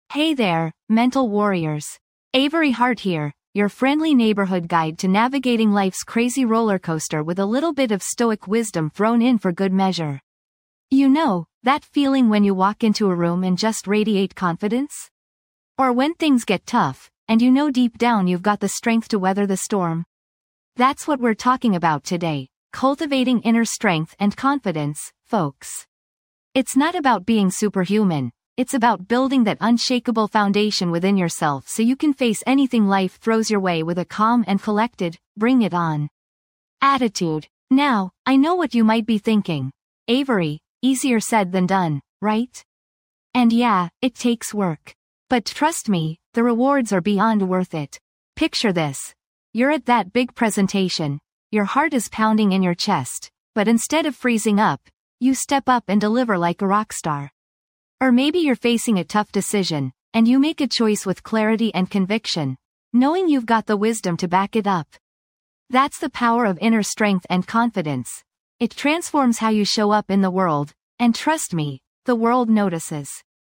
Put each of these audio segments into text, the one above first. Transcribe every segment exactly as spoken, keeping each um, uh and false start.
Hey there, mental warriors. Avery Hart here, your friendly neighborhood guide to navigating life's crazy roller coaster with a little bit of stoic wisdom thrown in for good measure. You know, that feeling when you walk into a room and just radiate confidence? Or when things get tough, and you know deep down you've got the strength to weather the storm? That's what we're talking about today, cultivating inner strength and confidence, folks. It's not about being superhuman. It's about building that unshakable foundation within yourself so you can face anything life throws your way with a calm and collected, bring it on attitude. Now, I know what you might be thinking. Avery, easier said than done, right? And yeah, it takes work. But trust me, the rewards are beyond worth it. Picture this. You're at that big presentation. Your heart is pounding in your chest, but instead of freezing up, you step up and deliver like a rock star. Or maybe you're facing a tough decision, and you make a choice with clarity and conviction, knowing you've got the wisdom to back it up. That's the power of inner strength and confidence. It transforms how you show up in the world, and trust me, the world notices.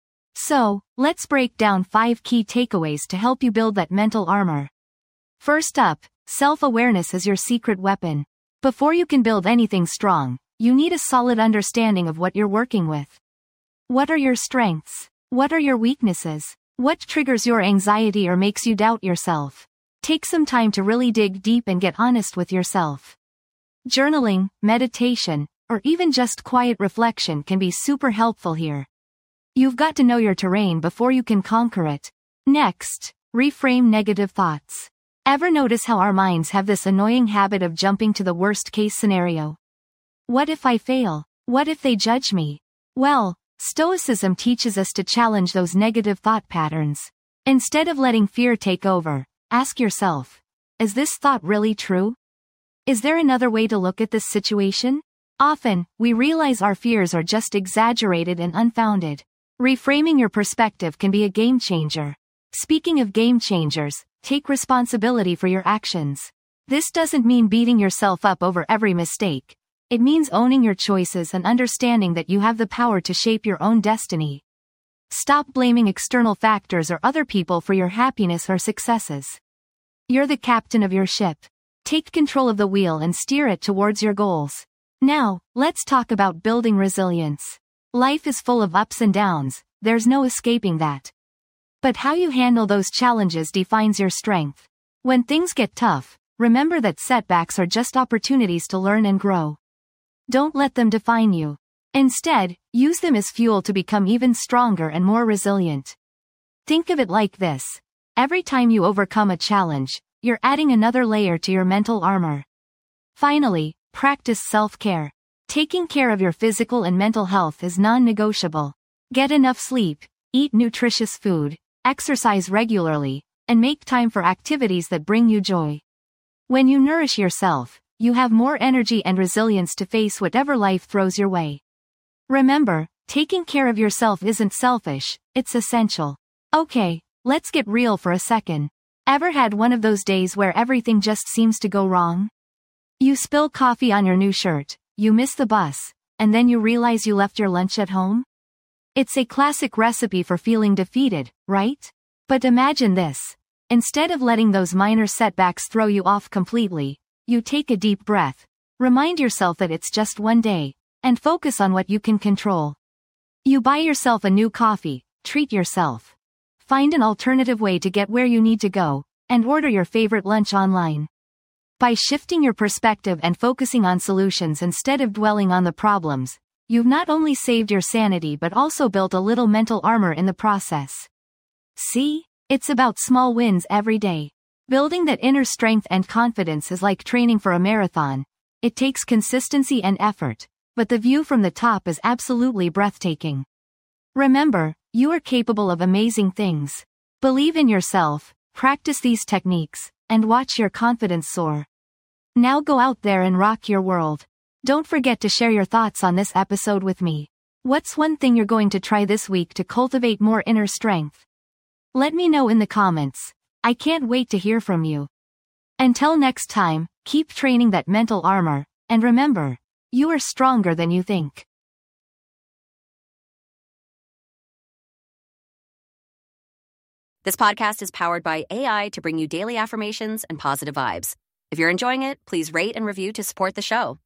So, let's break down five key takeaways to help you build that mental armor. First up, self-awareness is your secret weapon. Before you can build anything strong, you need a solid understanding of what you're working with. What are your strengths? What are your weaknesses? What triggers your anxiety or makes you doubt yourself? Take some time to really dig deep and get honest with yourself. Journaling, meditation, or even just quiet reflection can be super helpful here. You've got to know your terrain before you can conquer it. Next, reframe negative thoughts. Ever notice how our minds have this annoying habit of jumping to the worst-case scenario? What if I fail? What if they judge me? Well, Stoicism teaches us to challenge those negative thought patterns. Instead of letting fear take over, ask yourself, is this thought really true? Is there another way to look at this situation? Often, we realize our fears are just exaggerated and unfounded. Reframing your perspective can be a game changer. Speaking of game changers, take responsibility for your actions. This doesn't mean beating yourself up over every mistake. It means owning your choices and understanding that you have the power to shape your own destiny. Stop blaming external factors or other people for your happiness or successes. You're the captain of your ship. Take control of the wheel and steer it towards your goals. Now, let's talk about building resilience. Life is full of ups and downs, there's no escaping that. But how you handle those challenges defines your strength. When things get tough, remember that setbacks are just opportunities to learn and grow. Don't let them define you. Instead, use them as fuel to become even stronger and more resilient. Think of it like this. Every time you overcome a challenge, you're adding another layer to your mental armor. Finally, practice self-care. Taking care of your physical and mental health is non-negotiable. Get enough sleep, eat nutritious food, exercise regularly, and make time for activities that bring you joy. When you nourish yourself, you have more energy and resilience to face whatever life throws your way. Remember, taking care of yourself isn't selfish, it's essential. Okay, let's get real for a second. Ever had one of those days where everything just seems to go wrong? You spill coffee on your new shirt, you miss the bus, and then you realize you left your lunch at home? It's a classic recipe for feeling defeated, right? But imagine this. Instead of letting those minor setbacks throw you off completely, you take a deep breath, remind yourself that it's just one day, and focus on what you can control. You buy yourself a new coffee, treat yourself. Find an alternative way to get where you need to go, and order your favorite lunch online. By shifting your perspective and focusing on solutions instead of dwelling on the problems, you've not only saved your sanity but also built a little mental armor in the process. See? It's about small wins every day. Building that inner strength and confidence is like training for a marathon. It takes consistency and effort, but the view from the top is absolutely breathtaking. Remember, you are capable of amazing things. Believe in yourself, practice these techniques, and watch your confidence soar. Now go out there and rock your world. Don't forget to share your thoughts on this episode with me. What's one thing you're going to try this week to cultivate more inner strength? Let me know in the comments. I can't wait to hear from you. Until next time, keep training that mental armor, and remember, you are stronger than you think. This podcast is powered by A I to bring you daily affirmations and positive vibes. If you're enjoying it, please rate and review to support the show.